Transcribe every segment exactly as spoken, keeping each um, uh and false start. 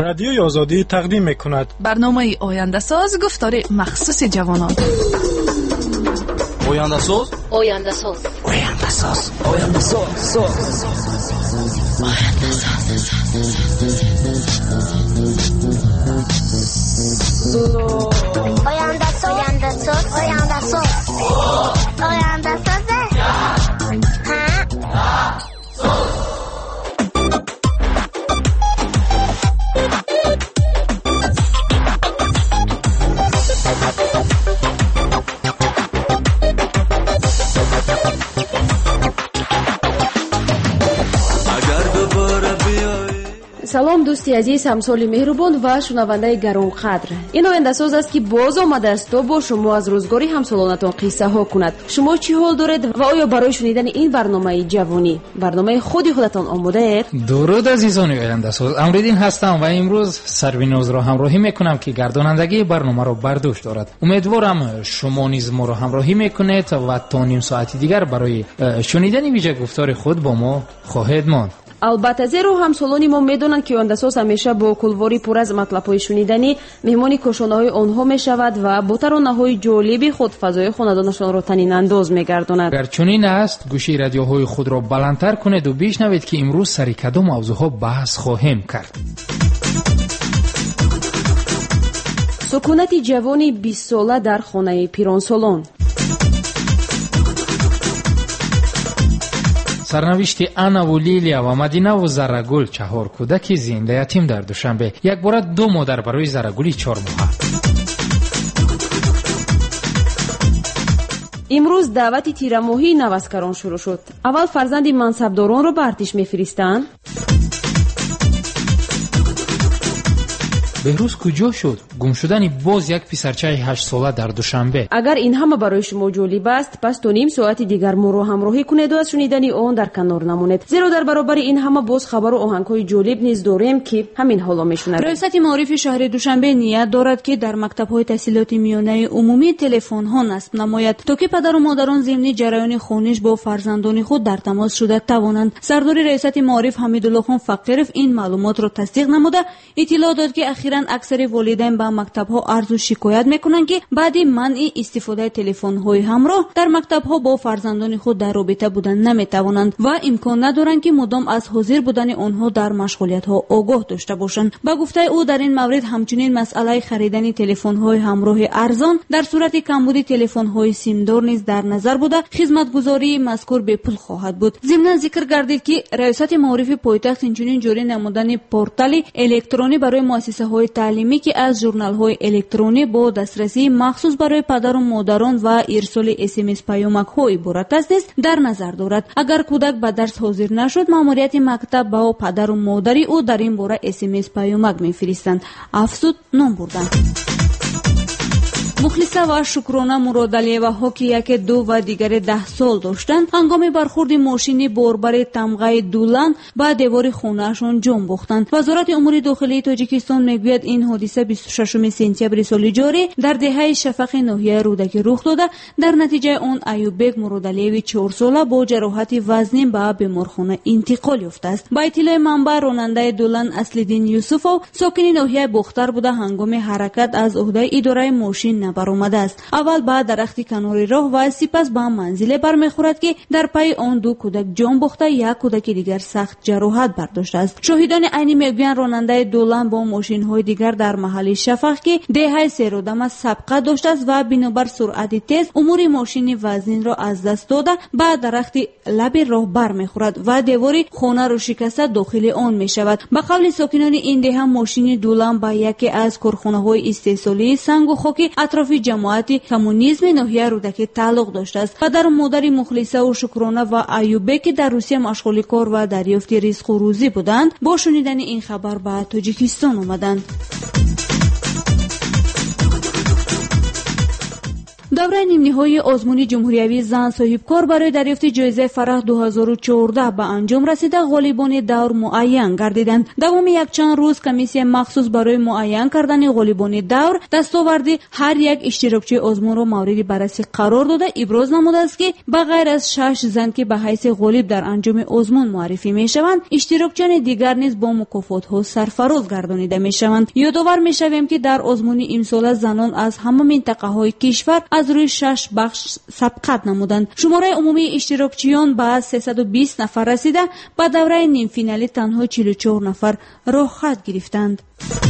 رادیوی آزادی تقدیم میکند برنامه آینده ساز گفتار مخصوص جوانان. آینده ساز آینده ساز آینده ساز آینده ساز آینده ساز آینده ساز آینده ساز آینده ساز салом дӯсти азиз, ҳамсоли меҳрубон ва шунавандаи гаронқадр. ин ояндасоз аст ки боз омадааст то бо шумо аз рӯзгори ҳамсолонатон қиссаҳо кунад. шумо чӣ ҳол доред ва оё барои шунидани ин барномаи ҷавонӣ барномаи худи худатон омодаед? дуруд азизони ояндасоз, амридин ҳастам ва имрӯз сарвинозро ҳамроҳӣ мекунам ки гардонандагии барномаро бар дӯш дорад. умедворам шумо низ моро ҳамроҳӣ мекунед ва то ним соати дигар барои шунидани виҷагуфтори худ бо мо хоҳед монд. албатта, зеро ҳамсолони мо медонанд ки ояндасоз ҳамеша бо кулвори пур аз матлабҳои шуниданӣ меҳмони кошонаҳои онҳо мешавад ва бо таронаҳои ҷолиби худ фазои хонадонашонро танинандоз мегардонад. агар чунин аст, гӯши радиоҳои худро баландтар кунеду бишнавед ки имрӯз сари кадом мавзӯъҳо баҳс хоҳем кард. сукунати ҷавони бистсола дар хонаи пиронсолон. сарнавишти Анаву Лилия ва Мадинаву Заррагул, чаҳор кӯдаки зинда ятим дар Душанбе. Якбора ду модар барои Заррагули чор моҳа. имрӯз даъвати тирамоҳии наваскарон шурӯъ шуд. аввал фарзанди мансабдоронро ба артиш мефиристанд. беҳрӯз куҷо шуд? гумшудани боз як писарчаи ҳаштсола дар Душанбе. агар ин ҳама барои шумо ҷолиб аст, пас то ним соати дигар моро ҳамроҳӣ кунеду аз шунидани он дар канор намонед, зеро дар баробари ин ҳама боз хабару оҳангҳои ҷолиб низ дорем ки ҳамин ҳоло мешунавед. раёсати маорифи шаҳри Душанбе ният дорад ки дар мактабҳои таҳсилоти миёнаи умумӣ телефонҳо насб намояд, то ки падару модарон зимни ҷараёни хониш бо фарзандони худ дар тамос шуда тавонанд. сардори раёсати маориф Ҳамидуллохон Фақиров ин маълумотро тасдиқ намуда иттилоъ дод ки ахиран аксари волидайн ба мактабҳо арзу шикоят мекунанд ки баъди манъи истифодаи телефонҳои ҳамроҳ дар мактабҳо бо фарзандони худ дар робита будан наметавонанд ва имкон надоранд ки мудом аз ҳозир будани онҳо дар машғулиятҳо огоҳ дошта бошанд. ба гуфтаи ӯ, дар ин маврид ҳамчунин масъалаи харидани телефонҳои ҳамроҳи арзон дар сурати камбуди телефонҳои симдор низ дар назар буда хизматгузории мазкур бепул хоҳад буд. зимнан зикр гардид ки раёсати маорифи пойтахт инчунин ҷорӣ намудани портали электронӣ барои муассисаҳои таълимӣ ки аз журналҳои электронӣ бо дастрасии махсус барои падару модарон ва ирсоли смс паёмакҳо иборат аст низ дар назар дорад. агар кӯдак ба дарс ҳозир нашуд, маъмурияти мактаб ба падару модари ӯ дар ин бора смс паёмак мефиристанд, афзуд ном бурданд. мухлиса ва Шукрона Муродалиеваҳо ки яке ду ва дигаре даҳ сол доштанд, ҳангоми бархурди мошини борбари тамғаи дулан ба девори хонаашон ҷон бохтанд. вазорати умури дохилии Тоҷикистон мегӯяд ин ҳодиса бисту шашуми сентябри соли ҷорӣ дар деҳаи Шафақи ноҳияи Рӯдакӣ рух дода, дар натиҷаи он Аюббек Муродалиеви чорсола бо ҷароҳати вазнин ба беморхона интиқол ёфтааст. ба иттилои манбаъ, ронандаи дулан Аслиддин Юсуфов сокини ноҳияи Бохтар буда, ҳангоми ҳаракат аз уҳдаи идораи мошин баромадааст. аввал ба дарахти канори роҳ ва сипас ба манзиле бармехӯрад ки дар пайи он ду кӯдак ҷон бохта, як кӯдаки дигар сахт ҷароҳат бардоштааст. шоҳидони айнӣ мегӯянд ронандаи дулан бо мошинҳои дигар дар маҳалли Шафақ ки деҳаи серодама сабқат доштааст ва бинобар суръати тез умури мошини вазнинро аз даст дода ба дарахти лаби роҳ бармехӯрад ва девори хонаро шикаста дохили он мешавад. ба қавли сокинони ин деҳа, мошини дулан ба яке аз корхонаҳои истеҳсолии сангу хоки атрофи ҷамоати коммунизми ноҳия Рӯдакӣ тааллуқ доштааст. падару модари Мухлисаву Шукрона ва Аюббек ки дар Русия машғули кор ва дарёфти ризқу рӯзӣ буданд, бо шунидани ин хабар ба Тоҷикистон омаданд. دوره نیم‌نهایی آزمون جمهوریوی زن صاحبکار برای دریافت جایزه فرح دو هزار و چهارده به انجام رسیده، غالبان دور معین گردیدند. دوام یک چند روز کمیسیون مخصوص برای معین کردن غالبان دور دستاورد هر یک اشتراکچی آزمون را مورد بررسی قرار داده ابراز نموده است که به غیر از شش زن که به حیث غالب در انجام آزمون معرفی میشوند، اشتراکچیان دیگر نیز با مکافات‌ها سرفراز گردانیده میشوند. یادآور میشویم که در آزمون امسال زنان از همه منطقه‌های کشور از روی شش بخش سبقت نمودند. شماره عمومی اشتراکچیان به سیصد و بیست نفر رسیده، به دوره نیم فینالی تنها چهل و چهار نفر راه خط گرفتند.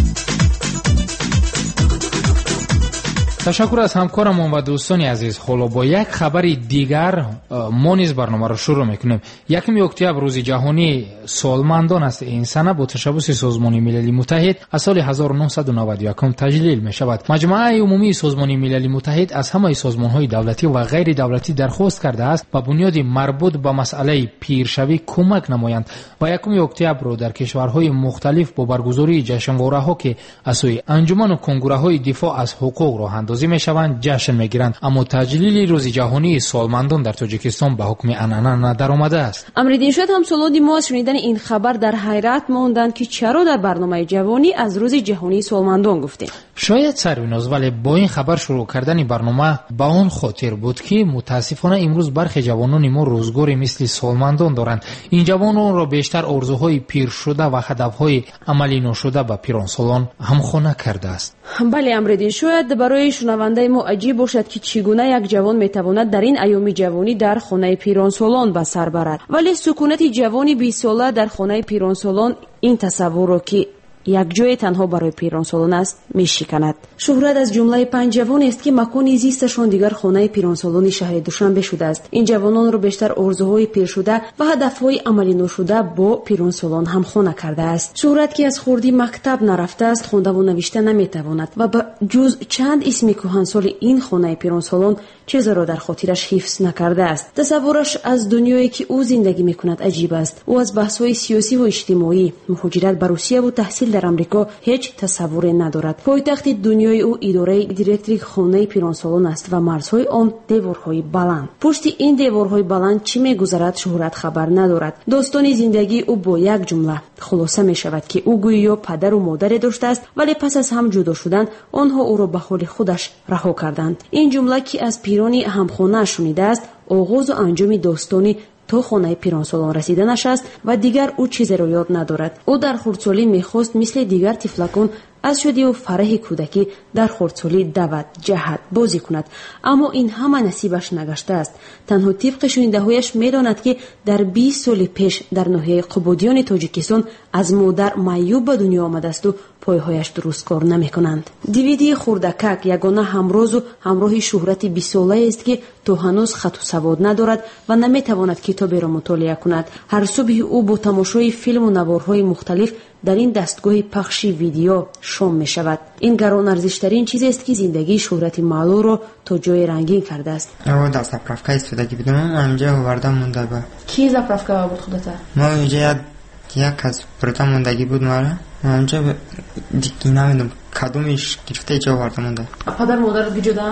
تشکر از همکارمون و دوستان عزیز. حالا با یک خبر دیگر ما نیز برنامه را شروع میکنیم. یکم اکتبر روز جهانی سالمندان است. این سنه با تشبث سازمان ملل متحد از سال هزار و نهصد و نود و یک تجلیل می شود. مجمع عمومی سازمان ملل متحد از همه سازمان‌های دولتی و غیر دولتی درخواست کرده است با بنیاد مربوط به مسئله پیرشوی کمک نمایند و یکم اکتبر رو در کشورهای مختلف با برگزاری جشنواره‌ها که از سوی انجمن و کنگره‌های دفاع از حقوق راه می شوند جشن میگیرند. اما تجلیل روز جهانی سالمندان در تاجیکستان به حکم عنعنه در آمده است. امریدین شد همسالان ما از شنیدن این خبر در حیرت ماندند که چرا در برنامه جوانی از روز جهانی سالمندان گفتیم. شاید سرویناز، ولی با این خبر شروع کردن برنامه به آن خاطر بود که متاسفانه امروز برخی جوانان ما روزگاری مثل سالمندان دارند. این جوانان را بیشتر آرزوهای پیر شده و هدفهای عملی نشده به پیرانسالان همخوانه کرده است. بله امریدین، شاید برای شنونده ما عجیب باشد که چگونه یک جوان میتواند در این ایام جوانی در خانه پیرانسالان به سر برد، ولی سکونت جوانی بیست ساله در خانه پیرانسالان این تصور را که یک جای تنها برای پیرانسالان است میشکند. شهرت از جمله پنج جوان است که مکان زیستشان دیگر خانه پیرانسالان شهر دوشنبه شده است. این جوانان را بیشتر آرزوهای پیر شده و هدفهای عملی نشده با پیرانسالان همخوانه کرده است. شهرت که از خردی مکتب نرفته است، خوانده و نوشته نمیتواند و با جز چند اسم کهنسال این خانه پیرانسالان چیزی را در خاطرش حفظ نکرده است. تصورش از دنیایی که او زندگی میکند عجیب است. او از بحث‌های سیاسی و اجتماعی، مهاجرت به روسیه و تحصیل در آمریکا هیچ تصوری ندارد. پایتخت دنیای او اداره دیرکتوری خانه پیرانسالان است و مرزهای آن دیوارهای بلند. پشت این دیوارهای بلند چی میگذرد شهرت خبر ندارد. داستان زندگی او با یک جمله خلاصه می شود که او گویا پدر و مادر داشته است، ولی پس از هم جدا شدن آنها او را به حال خودش رها کردند. این جمله که از پیرانی همخانه شنیده است آغاز و انجام داستانی تا خانه پیرانسالان رسیدنش است و دیگر او چیزی را یاد ندارد. او در خردسالی میخواست مثل دیگر طفلکان از شادی و فرح کودکی در خردسالی دود، جهد، بازی کند، اما این همه نصیبش نگشته است. تنها طبق شنیده‌هایش میداند که در بیست سال پیش در ناحیه قبادیان تاجیکستان از مادر معیوب به دنیا آمده است و پایهایش درست کار نمیکنند. دیویدی خردکک یگانه همراز و همراه شهرت بیست ساله است که تا هنوز خط و سواد ندارد و نمیتواند کتابی را مطالعه کند. هر صبح او با تماشای فیلم و نوارهای مختلف در این دستگاه پخش ویدیو شام می شود. این گران ارزشترین چیزی است که زندگی شهرت معلو را تا جای رنگین کرده است. او در زپرافکا استفاده بودم، همینجا آوردم مونده با. کی زپرافکا بود خودت؟ ما اینجا یک از پروتا موندگی بود مرا. همینجا دیگه نمیدونم کدومش گرفته اینجا آوردم مونده. پدر مادرت جدا؟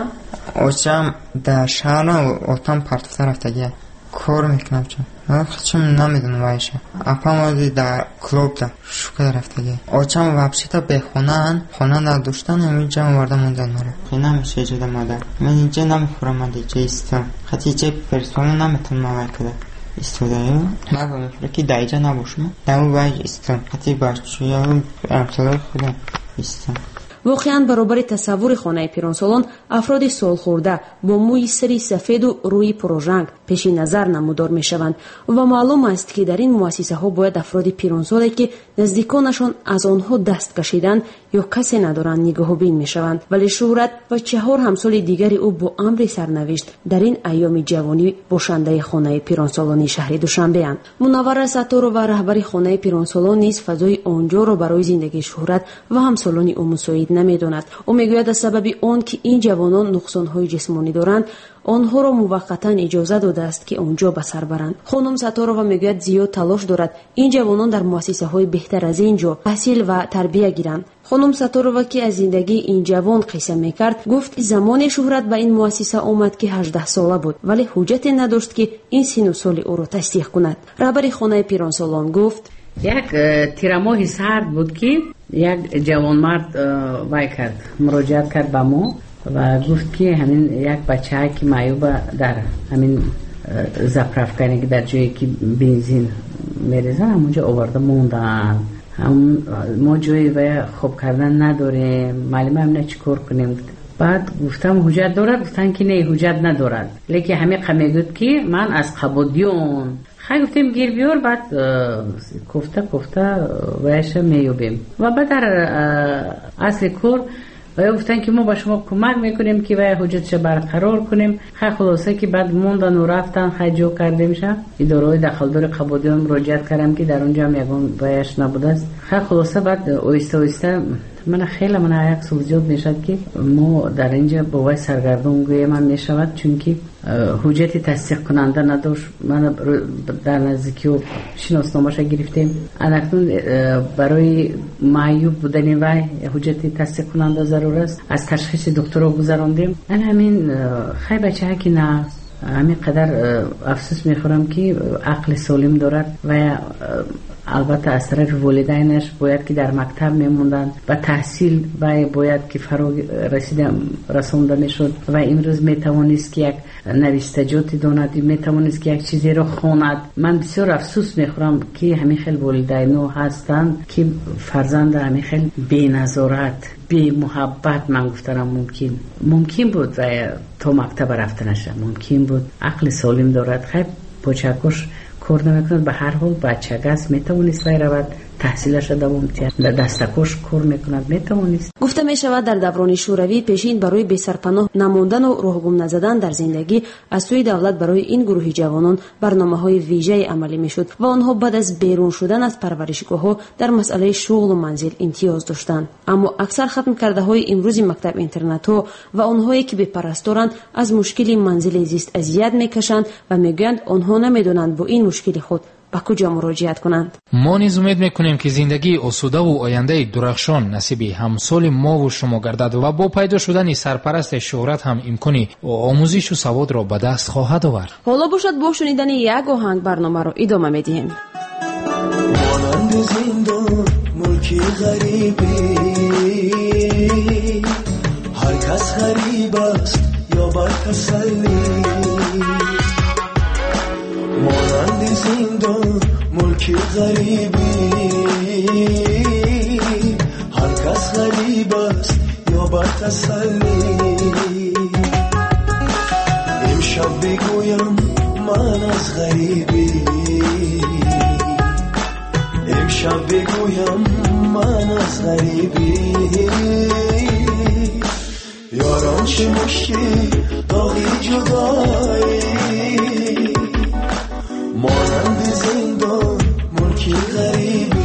آچم در شهر و آتام پرتفته رفتگیه. کار میکنم چون من خودم نمیدونم وایشه. اپا مادی در کلوب در شوکه رفتگی. آچم وابشی تا به خونن خونن نداشتن همینجا آوردم موندن مرا. خیلی نمیشه جدا مادر. من اینجا نمیخورم، من اینجا ایستم. خطی اینجا پرسونه نمیتونم آور کده. ایستودایو من بمیفره که در اینجا نباشم. در اون وای ایستم. خطی باشی یا امثال خودم ایستم. واقعاً برابر تصور خانه پیرانسالان افراد سال خورده با موی سری سفید و روی پررنگ پیش نظر نمودار می شوند و معلوم است که در این مؤسسه ها باید افراد پیرانسالی که نزدیکانشان از آنها دست کشیدند یا کسی ندارند نگاه بین می شوند، ولی شهرت و چهار همسال دیگری او با امر سرنوشت در این ایام جوانی باشنده خانه پیرانسالانی شهر دوشنبه اند. منور ستار و رهبر خانه پیرانسالان نیز فضای آنجا را برای زندگی شهرت و همسالان او مساعد نمیداند. او میگوید از سبب آن که این جوانان نقصان‌های جسمانی دارند آنها را موقتا اجازه داده است که آنجا به سر برند. خانم ستارова میگوید زیاد تلاش دارد این جوانان در مؤسسه‌های بهتر از اینجا تحصیل و تربیه گیرند. خانم ستارова که از زندگی این جوان قصه میکرد گفت زمان شهرت به این مؤسسه آمد که هجده ساله بود ولی حجتی نداشت که این سن و سال او را تصدیق کند. رهبر خانه پیرانسالان گفت یک تیرماهی سرد بود که یک جوانمرد وای کرد مراجعت کرد به ما و گفت که همین یک بچه که معیوب در همین زپرافکنی که در جایی که بنزین میریزن همونجا آورده موندن. هم ما جایی و خوب کردن نداریم معلومه هم نه چی کار کنیم. بعد گفتم حجت دارد؟ گفتن که نه حجت ندارد لیکن همه قمی گفت که من از قبودیون خیلی گفتیم گیر بیار. بعد کفته کفته ویش میوبیم و بعد در اصل کور و گفتن که ما با شما کمک میکنیم که وی حجتش برقرار کنیم. خیلی خلاصه که بعد موندن و رفتن خیلی جو کردیم شه اداره دخلدار قبودیان مراجعت کردم که در اونجا هم یکون ویش نبوده است. خیلی خلاصه بعد اویسته اویسته من خیلی من یک سوزیاد میشد که ما در اینجا با وی سرگردون گوی من میشود چون که حجت تصدیق کننده نداشت. من در نزدیکی و شناسنامه‌اش گرفتیم. اکنون برای معیوب بودن وی حجت تصدیق کننده ضرور است. از تشخیص دکتر رو گذراندیم. من همین خیلی بچه ها که نه همین قدر افسوس میخورم که عقل سالم دارد و البته از طرف والدینش باید که در مکتب میموندن و تحصیل و باید که فرا رسیده رسونده میشد و امروز میتوانست که یک نویسته داند میتوانست که یک چیزی را خواند. من بسیار افسوس میخورم که همین خیلی والدینو هستند که فرزند همین خیلی بی نظارت بی محبت من گفتم ممکن ممکن بود و تا مکتب رفتنش ممکن بود. عقل سالم دارد خیلی پوچکش کار نمیکند. به هر حال بچه است میتوانست وی رود تحصیلش دوام دهد دستکش کار میکند میتوانست. گفته می شود در دوران شوروی پیشین برای بی سرپناه نماندن و راهگم نزدن در زندگی از سوی دولت برای این گروه جوانان برنامه‌های ویژه‌ای عملی میشد و آنها بعد از بیرون شدن از پرورشگاه‌ها در مسئله شغل و منزل امتیاز داشتند. اما اکثر ختم کرده های امروزی مکتب اینترنت‌ها و آنهایی که به پرستارند از مشکل منزل زیست اذیت میکشند و میگویند آنها نمیدونند با این مشکل خود به کجا مراجعت کنند. ما نیز امید میکنیم که زندگی آسوده و آینده درخشان نصیب همسال ما و شما گردد و با پیدا شدن سرپرست شهرت هم امکانی آموزش و سواد را به دست خواهد آورد. حالا باشد با شنیدن یک آهنگ برنامه را ادامه میدیم. مانند زندان ملکی غریبی هر کس غریب است یا بر تسلی. مانند زندان ملکی غریبی هر کس غریب است یا بر تسلی. امشب بگویم من از غریبی امشب بگویم من از غریبی. یاران چه مشکی داغی جدایی مانند زندان ملکی غریبی.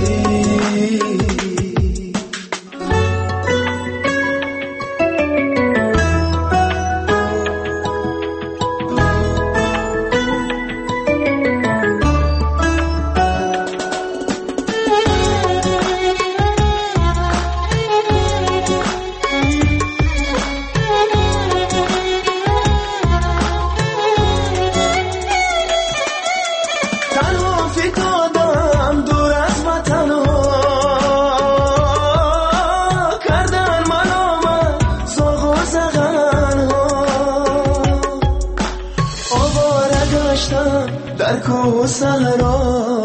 در کوه صحرا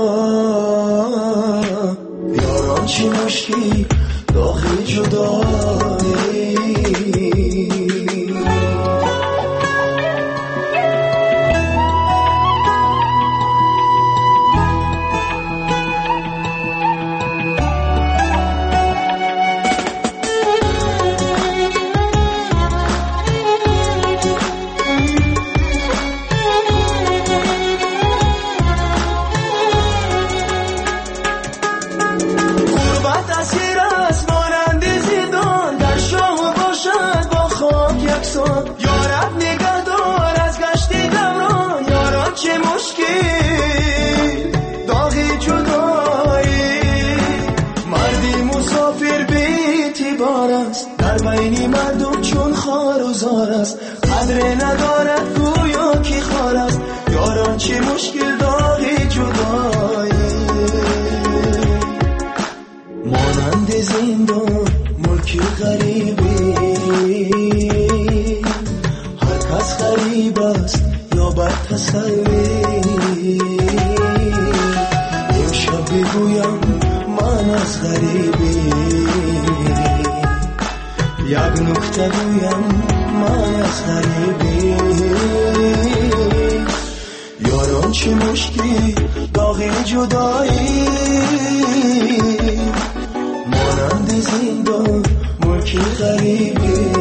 یاران چی مشکی داغی جدایی. مسافر به اعتبار است، در بین مردم چون خار و زار است، قدر ندارد گویا کی خار است، یاران چه مشکل داغ جدایی، مانند زندان ملکی غریبی، هر کس غریب است یا بر تسلی، امشب بگویم من از غریبی، یک نکته گویم من از غریبی، یاران چه مشکی داغ جدایی، مانند زندان ملکی غریبی.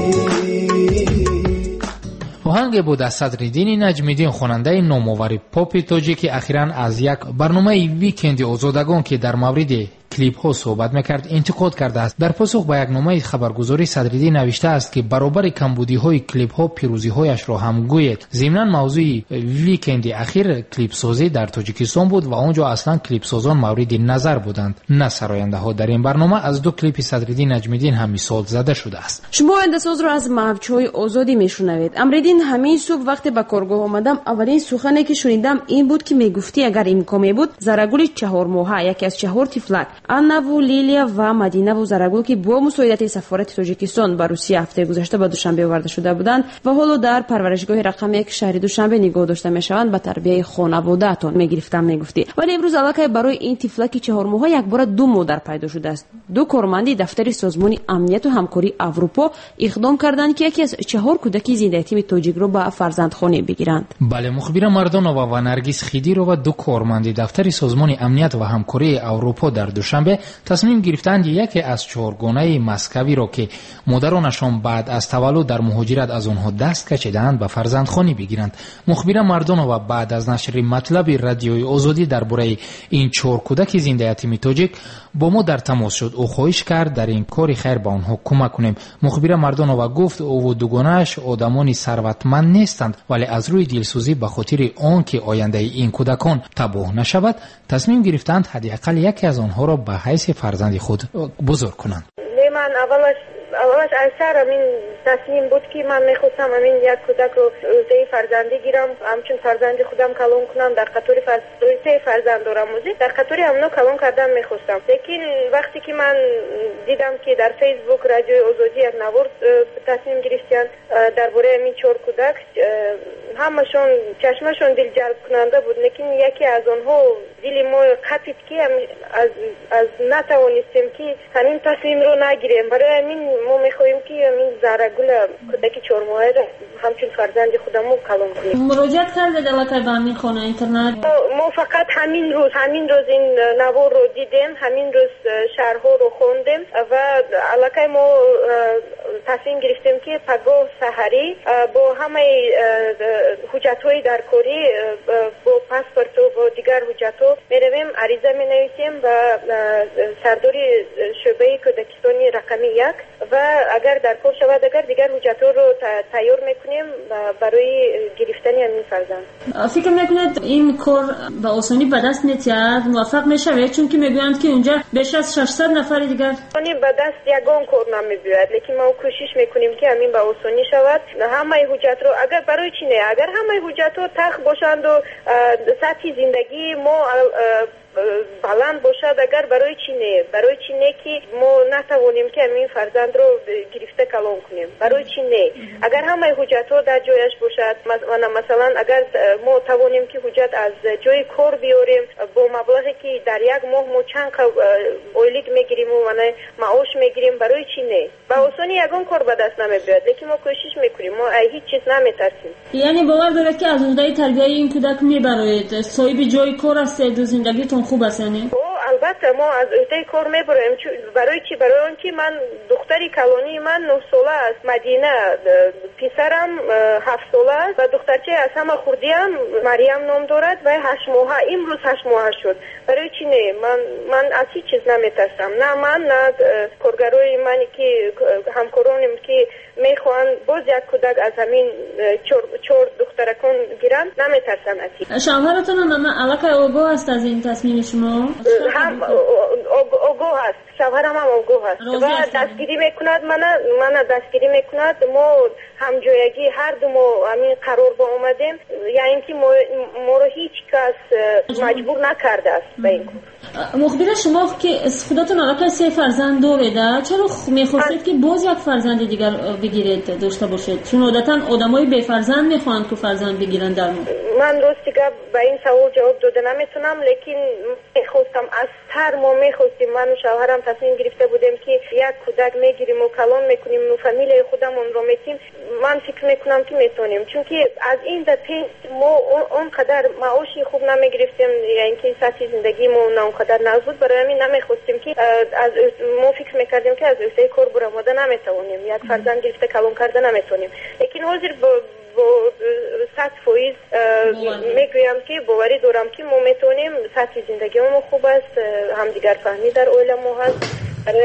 آهنگ بود از صدرالدین نجمیدین، خواننده نامآور پاپ تاجیک، اخیراً از یک برنامه ویکند آزادگان که در مورد کلیپ ها صحبت میکرد انتقاد کرده است. در پاسخ به یک نامه خبرگزاری صدرالدین نوشته است که برابر کمبودی های کلیپ ها پیروزی هایش را هم گوید. ضمناً موضوع ویکند اخیر کلیپ سازی در تاجیکستان بود و آنجا اصلا کلیپ سازان مورد نظر بودند، نه سراینده ها. در این برنامه از دو کلیپ صدرالدین نجمیدین هم مثال زده شده است. شما اندساز را از موجهای آزادی میشنوید. امریدین همین صبح وقتی به کارگاه آمدم اولین سخنی که شنیدم این بود که میگفتی اگر امکان بود زرگل چهار ماهه، یکی از چهار طفلک آنا و لیلیا و مدینه و زرگل که با مساعدت سفارت تاجیکستان به روسیه هفته گذشته به دوشنبه آورده شده بودند و حالا در پرورشگاه رقم یک شهر دوشنبه نگاه داشته میشوند به تربیت خانواده‌تان میگرفتم میگفتی. ولی امروز علاقه برای این طفلک چهار ماهه یک بار دو مادر پیدا شده است. دو کارمندی دفتر سازمان امنیت و همکاری اروپا اقدام کردند که یکی از چهار کودک زنده تیم تاجیک را به فرزندخانه بگیرند. بله، مخبر مردانова و نرگس خیدیرو و دو کارمند دفتر سازمان امنیت و همکاری اروپا در دوشنبه تصمیم گرفتند یکی از چهارگانه مسکوی را که مادرانشان بعد از تولد در مهاجرت از آنها دست کشیدند به فرزندخانه بگیرند. مخبر مردانova بعد از نشر مطلب رادیوی آزادی درباره این چهار کودک زنده یتیم تاجیک با ما در تماس شد. او خواهش کرد در این کار خیر به آنها کمک کنیم. مخبر مردانova گفت او و دوگانه‌اش آدمانی ثروتمند نیستند، ولی از روی دلسوزی به خاطر آنکه آینده این کودکان تباه نشود تصمیم گرفتند حداقل یکی از آنها را به حیث فرزند خود بزرگ کنند. من اولش اولش از سر همین تصمیم بود که من میخواستم همین یک کودک رو سه فرزندی گیرم، همچون فرزند خودم کلون کنم. در قطور سه فرزند دارم موزی در قطور همونو کلون کردم میخواستم. لیکن وقتی که من دیدم که در فیسبوک رادیو آزادی یک نوار تصمیم گرفتن درباره همین چهار کودک، همشون چشمشون دل جلب کننده بود. لیکن یکی از آنها دل ما قطعید که از از نتوانستیم که همین تصمیم رو نگیریم. برای همین ما میخواهیم که همین زرگل کودک چهار ماهه را همچون فرزند خودمو کلون کنیم. مراجعت کردید علاقه به همین خانه اینترنت؟ ما فقط همین روز همین روز این نوار رو دیدیم، همین روز شهرها رو خوندیم و علاقه ما تصمیم گرفتیم که پگاه سحری با همه حجت‌های درکاری، با پاسپورت و با دیگر حجت‌ها میرویم، عریضه مینویسیم و سرداری شعبه کودکستانی رقمی یک و اگر در کار شود اگر دیگر حجت‌ها رو تیار میکنیم برای گرفتن همین فرزند. فکر میکنید این کار به آسانی به دست نمیاد، موفق میشوید؟ چون که میگویند که اونجا بیش از ششصد نفر دیگر آسانی به دست یگان کار نمیاد، لیکن ما کوشش میکنیم که همین به آسانی شود. همه حجت رو اگر برای چی نه، اگر همه حجت رو تخ باشند و سطح زندگی ما بلند باشد، اگر برای چی نه، برای چی نه که ما نتوانیم که همین فرزند رو گرفته کلان کنیم؟ برای چی نه؟ اگر همه حجت ها در جایش باشد، مثلا اگر ما توانیم که حجت از جای کار بیاریم با مبلغی که در یک ماه ما چند اولیگ میگیریم و معاش میگیریم، برای چی نه؟ با آسانی یگان کار به دست نمیاد، لیکن ما کوشش میکنیم، ما هیچ چیز نمیترسیم. یعنی باور دارید که از عهده تربیت این کودک میبرید، صاحب جای کار هستید و زندگیتون خوب است؟ یعنی البته ما از عهده کار میبریم. برای چی؟ برای آنکه من دختری کلانی من نه ساله است، مدینه پسرم هفت ساله است و دخترچه از همه خوردیم مریم نام دارد و هشت ماهه، امروز هشت ماهه شد. برای چی نه؟ من من از هیچ چیز نمیترسم، نه من نه کارگرای من که همکارانم که میخوان باز یک کودک از همین چهار چهار دخترکان گیرن، نمیترسم از هیچ. شوهرتون هم علاقه آگاه است از این تصمیم شما؟ هم آگاه است. شوهرم هم آگاه است و دستگیری میکند من من دستگیری میکند ما همجایگی هر دو ما همین قرار با اومدیم یعنی اینکه ما, ما رو هیچ کس مجبور نکرده است به این کار. مخبر شما که خودتون علاقه سه فرزند دارید چرا میخواستید که باز یک فرزند دیگر بگیرید داشته باشید؟ چون عادتا آدمای بی فرزند میخوان که فرزند بگیرن در ما. من راست دیگه به این سوال جواب داده نمیتونم لیکن میخواستم از تر ما میخواستیم من و شوهرم تصمیم گرفته بودیم که یک کودک میگیریم و کلان میکنیم و فامیل خودمون رو میتیم. من فکر میکنم که میتونیم چون که از این دفعه ما اونقدر معاشی خوب نمیگرفتیم یعنی که سطح زندگی ما اونقدر نزد برای همین نمیخواستیم که از ما فکر میکردیم که از اوسه کار برآمده نمیتونیم یک فرزند گرفته کلان کرده نمیتونیم لیکن حاضر با با صد فایز میگویم که باوری دارم که ما میتونیم سطح زندگی ما خوب است همدیگر فهمی در اویل ما هست.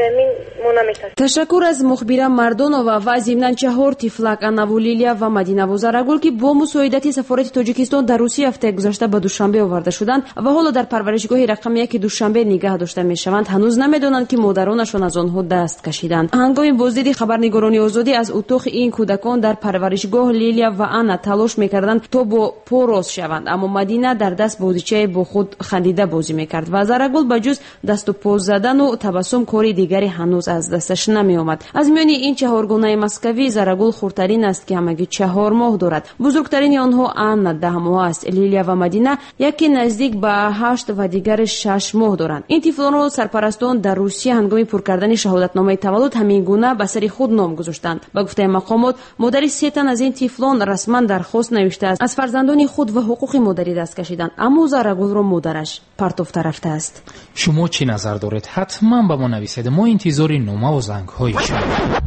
ташаккур аз мухбира мардонова ва зимнан чаҳор тифлак анаву лилия ва мадинаву зарагул ки бо мусоидати сафорати тоҷикистон дар русия ҳафтаи гузашта ба душанбе оварда шуданд ва ҳоло дар парваришгоҳи рақами яки душанбе нигаҳ дошта мешаванд ҳанӯз намедонанд ки модаронашон аз онҳо даст кашиданд. ҳангоми боздиди хабарнигорони озодӣ аз утоқи ин кӯдакон дар парваришгоҳ лилия ва анна талош мекарданд то бо по рост шаванд аммо мадина дар даст бозичае бо худ хандида бозӣ мекард ва зарагул ба ҷуз дасту по задану табассум кори дигаре ҳанӯз аз дасташ намеомад. аз миёни ин чаҳоргонаи маскавӣ зарагул хурдтарин аст ки ҳамагӣ чаҳор моҳ дорад. бузургтарини онҳо анна даҳ моҳ аст. лилия ва мадина яке наздик ба ҳашт ва дигаре шаш моҳ доранд. ин тифлонро сарпарастон дар русия ҳангоми пур кардани шаҳодатномаи таваллуд ҳамин гуна ба сари худ ном гузоштанд. ба гуфтаи мақомот модари се тан аз ин тифлон расман дархост навиштааст аз фарзандони худ ва ҳуқуқи модарӣ даст кашиданд аммо зарагулро модараш партофта рафтааст. шумо чӣ назар доред? ҳатман ба мо нависед. мо интизори номаву зангҳои шумо.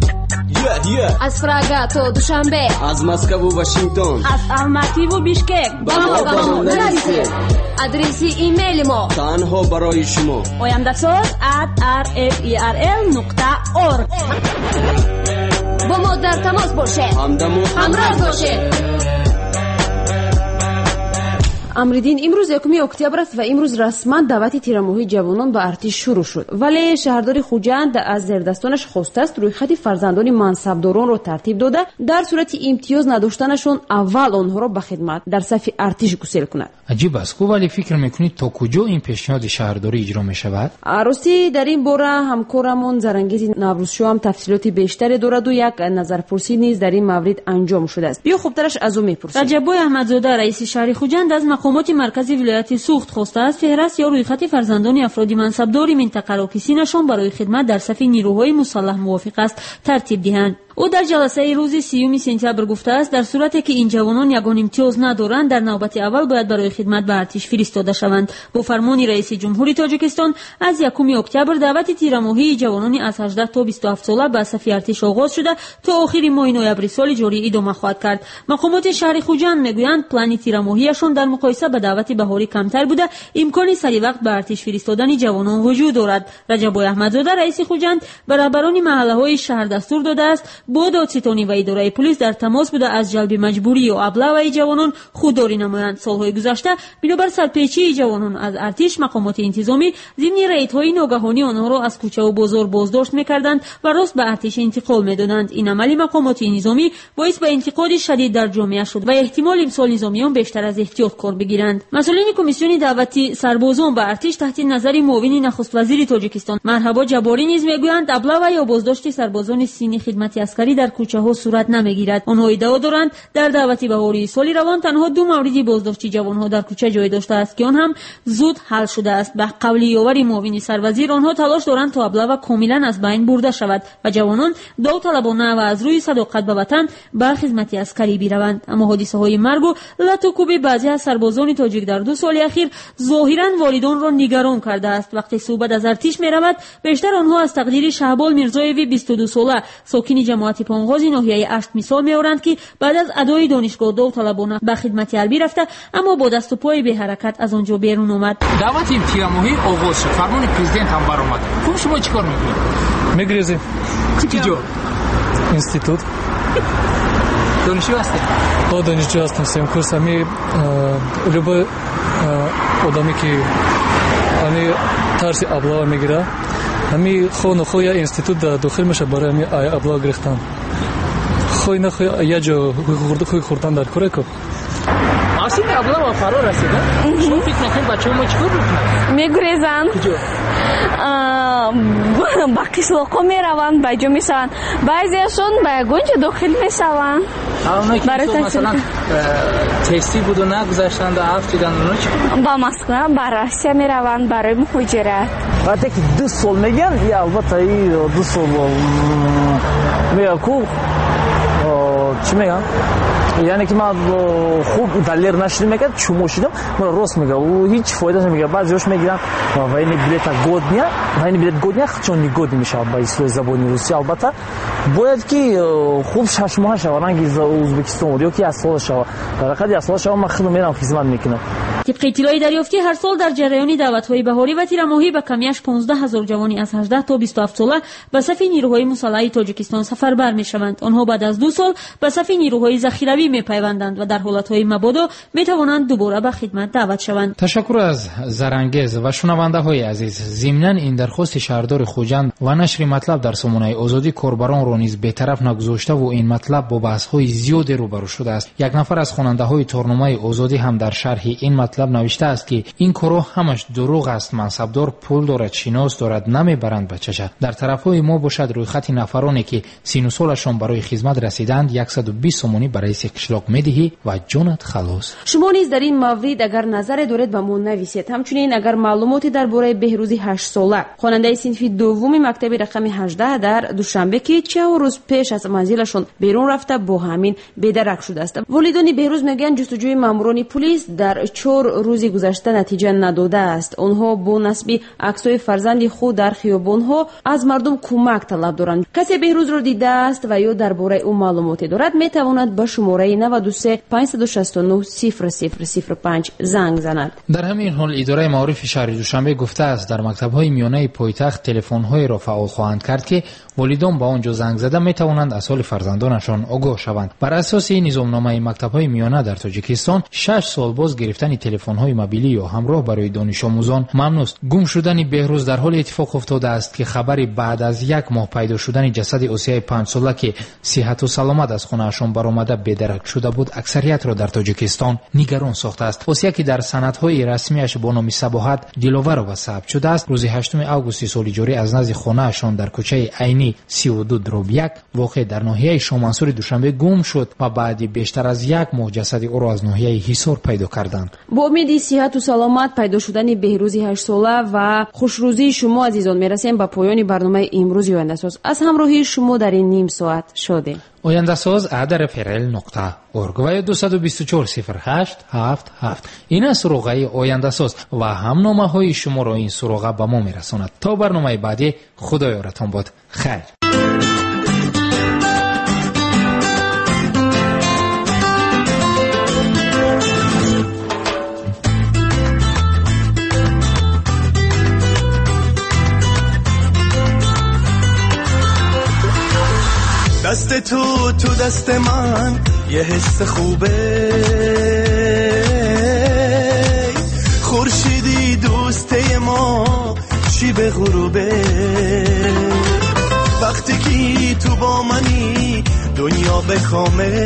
аз прага то душанбе, аз Москву Вашингтон, аз Алмативу Бишкек ба мо ба мо нависед. адреси имейли мо танҳо барои шумо oyamdasoz at r f e r l nuqta org. бо мо дар тамос бошед, ҳамроҳ бошед. амридин имрӯз якуми октябр аст ва имрӯз расман даъвати тирамоҳии ҷавонон ба артиш шурӯъ шуд. вале шаҳрдори хуҷанд аз зердастонаш хостааст рӯйхати фарзандони мансабдоронро тартиб дода дар сурати имтиёз надоштанашон аввал онҳоро ба хидмат дар сафи артиш гусел кунад. аҷиб аст. ку вале фикр мекунед то куҷо ин пешниҳоди шаҳрдорӣ иҷро мешавад? ростӣ дар ин бора ҳамкорамон зарангези наврӯзшо ҳам тафсилоти бештаре дораду як назарпурсӣ низ дар ин маврид анҷом шудааст. биё хубтараш аз ӯ мепурсем. раҷаббой аҳмадзода раиси шаҳри хуҷанд аз мақомоти маркази вилояти суғд хостааст феҳраст ё рӯйхати фарзандони афроди мансабдори минтақаро ки синашон барои хидмат дар сафи нирӯҳои мусаллаҳ мувофиқ аст тартиб диҳанд. ӯ дар ҷаласаи рӯзи сиюми сентябр гуфтааст дар сурате ки ин ҷавонон ягон имтиёз надоранд дар навбати аввал бояд барои хидмат ба артиш фиристода шаванд. бо фармони раиси ҷумҳури тоҷикистон аз якуми октябр даъвати тирамоҳии ҷавонони аз ҳаждаҳ то бисту ҳафт сола ба сафи артиш оғоз шуда то охири моҳи ноябри соли ҷорӣ идома хоҳад кард. мақомоти шаҳри хуҷанд мегӯянд плани тирамоҳияшон дар муқоиса ба даъвати баҳорӣ камтар буда имкони саривақт ба артиш фиристодани ҷавонон вуҷуд дорад. раҷаббой аҳмадзода раиси хуҷанд ба раҳбарони маҳаллаҳои шаҳр дастур додааст бо додситонӣ ва идораи пулис дар тамос буда аз ҷалби маҷбурӣ ё аблаваи ҷавонон худдорӣ намоянд. солҳои гузашта бинобар сарпечии ҷавонон аз артиш мақомоти интизомӣ зимни рейдҳои ногаҳонӣ онҳоро аз кӯчаву бозор боздошт мекарданд ва рост ба артиш интиқол медоданд. ин амали мақомоти низомӣ боис ба интиқоди шадид дар ҷомеа шуд ва эҳтимол имсол низомиён бештар аз эҳтиёт кор бигиранд. масъулини комиссиони даъвати сарбозон ба артиш таҳти назари муовини нахуствазири тоҷикистон марҳабо ҷаборӣ низ мегӯянд аблава ё боздошти сарбозони синни хидмати аскарӣ дар кӯчаҳо сурат намегирад. онҳо иддао доранд дар даъвати баҳории соли равон танҳо ду мавриди боздошти ҷавонҳо дар кӯча ҷой доштааст ки он ҳам зуд ҳал шудааст. ба қавли ёвари муовини сарвазир онҳо талош доранд то аблава комилан аз байн бурда шавад ва ҷавонон довталабона ва аз рӯи садоқат ба ватан ба хизмати аскарӣ бираванд. аммо ҳодисаҳои маргу латукуби баъзе аз сарбозони тоҷик дар ду соли ахир зоҳиран волидонро нигарон кардааст. вақте суҳбат аз артиш меравад бештар онҳо аз тақдири шаҳбол мирзоеви бисту ду сола сокини ҷамоати понғози ноҳияи ашт мисол меоранд ки баъд аз адои донишгоҳ довталабона ба хидмати ҳарбӣ рафта аммо бо дасту пои беҳаракат аз он ҷо берун омад. даъвати тирамоҳӣ оғоз шуд. фармони президент ҳам баромад. хуб шумо чӣ кор мекунед? мегрезем. чӣ ҷо? институт. донишҷӯ ҳастед? о донишҷӯ ҳастам. сеюм курс. ами любой одаме ки ами тарси аблава мегира همی خو نخو یا اینستیتوت در داخل میشه برای همی ابلاغ گرفتن. خوی نخوی یه جا خوی خوردن در کره کب. آسین ابلاغ و فرار رسیده؟ شما فکر نکنید بچه ما چیکار میکنن؟ میگریزن. کجا؟ با قشلاقا میروند با جا میشوند. بعضیشون با گنج داخل میشوند. اونایی که مثلا تستی بود و نگذاشتند و عفو دیدن اونا چیکار؟ با مسکن با روسیه میروند برای مهاجرت. وقتی که دو سال میگن یا البته ای دو سال میگن کو چی میگن؟ یعنی که من خوب دلیر نشدیم میگه چومو شدم من راست میگه و هیچ فایده نمیگه بعضیش میگن و این بلیت گودنیا و این بلیت گودنیا چون گود میشه با اصل زبان روسی البته باید که خوب شش ماه شورانگی ازبکستان یا که اصل شو فقط اصل شو من خودم میرم خدمت میکنم. طبق اطلاعی دریافتی هر سال در جریان دعوت‌های بهاری و تیر ماهی به کمیش پانزده هزار جوانی از هجده تا بیست و هفت ساله به صف نیروهای مسلح تاجیکستان سفربر میشوند. آنها بعد از دو سال به صف نیروهای ذخیروی میپیوندند و در حالت‌های مبادا میتوانند دوباره به خدمت دعوت شوند. تشکر از زرانگیز و شنونده‌های عزیز. ضمناً این درخواست شهردار خوجند و نشر مطلب در سامانه آزادی کاربران را نیز بی‌طرف نگذاشته و این مطلب با بحث‌های زیاد روبرو شده است. یک نفر از خواننده‌های تورنمای آزادی هم در شرح این مطلب نوشته است که این کارو همش دروغ است، منصبدار پول دارد، شناس دارد، نمیبرند به چشم. در طرفهای ما باشد روی خط نفرانی که سین و سالشان برای خدمت رسیدند صد و بیست سومانی برای قشلاق میدهی و جانت خلاص. شما نیز در این مورد اگر نظر دارید به ما نویسید. همچنین اگر معلوماتی درباره بهروزی هشت ساله خواننده صنف دوم مکتب رقم هجده در دوشنبه که چهار روز پیش از منزلشان بیرون رفته با همین بی‌درک شده است. والدین بهروز میگن جستجوی ماموران پلیس در چهار روزی گذشته نتیجه نداده است. آنها با نسبی عکس‌های فرزند خود در خیابان‌ها از مردم کمک طلب دارند. کسی بهروز را دیده است و یا درباره او معلوماتی دارد میتواند به شماره نه دو سه پنج شش نه صفر صفر صفر پنج زنگ زند. در همین حال اداره معارف شهر دوشنبه گفته است در مکتب‌های میانه پایتخت تلفن‌های را فعال خواهند کرد که والدین با آنجا زنگ زده میتوانند از حال فرزندانشان آگاه شوند. بر اساس نظامنامه مکتب‌های میانه در تاجیکستان شش سال باز گرفتن تلفن‌های موبیلی یا همراه برای دانش آموزان ممنوع است. گم شدن بهروز در حال اتفاق افتاده است که خبری بعد از یک ماه پیدا شدن جسد آسیای پنج ساله که صحت و سلامت از خانه‌شان برآمده بی‌درک شده بود اکثریت را در تاجیکستان نگران ساخته است. آسیا که در سندهای رسمیش با نام صباحت دلاور و ثبت شده است روز هشتم آگوست سال جاری از نزد خانه‌شان در کوچه عینی سی و دو درب یک واقع در ناحیه شامنصور دوشنبه گم شد و بعد بیشتر از یک ماه جسد او را از ناحیه حصار پیدا کردند. با امید صحت و سلامت پیدا شدن بهروزی هشت ساله و خوشروزی شما عزیزان میرسیم به پایان برنامه امروز آینده ساز. از همراهی شما در این نیم ساعت شادیم. آینده ساز ادر فرل نقطه اورگ و دو دو چهار صفر هشت هفت هفت این است سروغه آینده ساز و هم نامه های شما را این سروغه به ما میرساند. تا برنامه بعدی خدا یارتان باد. خیر. دست تو تو دست من یه حس خوبه خورشیدی دوسته ما چی به غروبه وقتی که تو با منی دنیا به کامه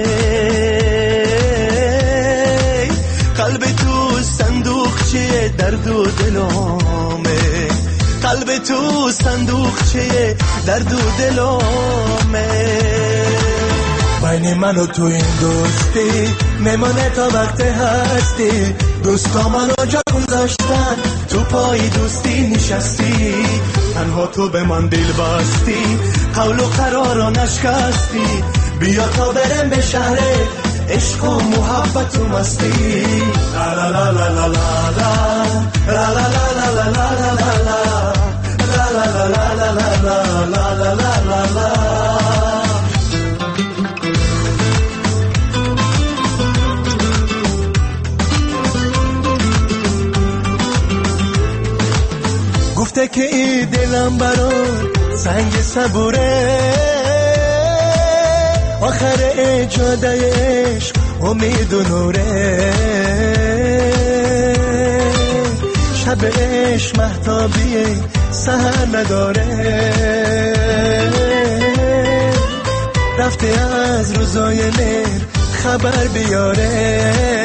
قلب تو صندوقچه درد و دلامه قلب تو صندوقچه درد و دلامه بین من و تو این دوستی میمونه تا وقت هستی دوستا منو جا گذاشتن تو پای دوستی نشستی تنها تو به من دل بستی قول و قرارو نشکستی بیا تا برم به شهر عشق و محبت و مستی لا لا لا لا لا لا لا لا لا لا لا لا لا لا گفته که ای دلم برام سنگ صبوره آخر اجاده عشق امید و نوره شب عشق مهتابیه سحر نداره، رفته از روزای مهر خبر بیاره،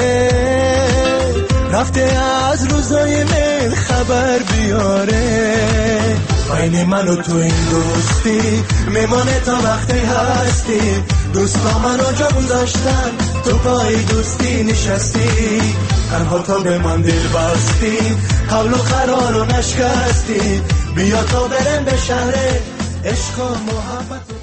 رفته از روزای مهر خبر بیاره. بین من و تو این دوستی میمانه تا وقتی هستی، دوستا منو جا گذاشتن تو پای دوستی نشستی، تنها تا به من دل بستی، قول و قرار رو نشکستی، بیا تا برم به شهر عشق و محبت.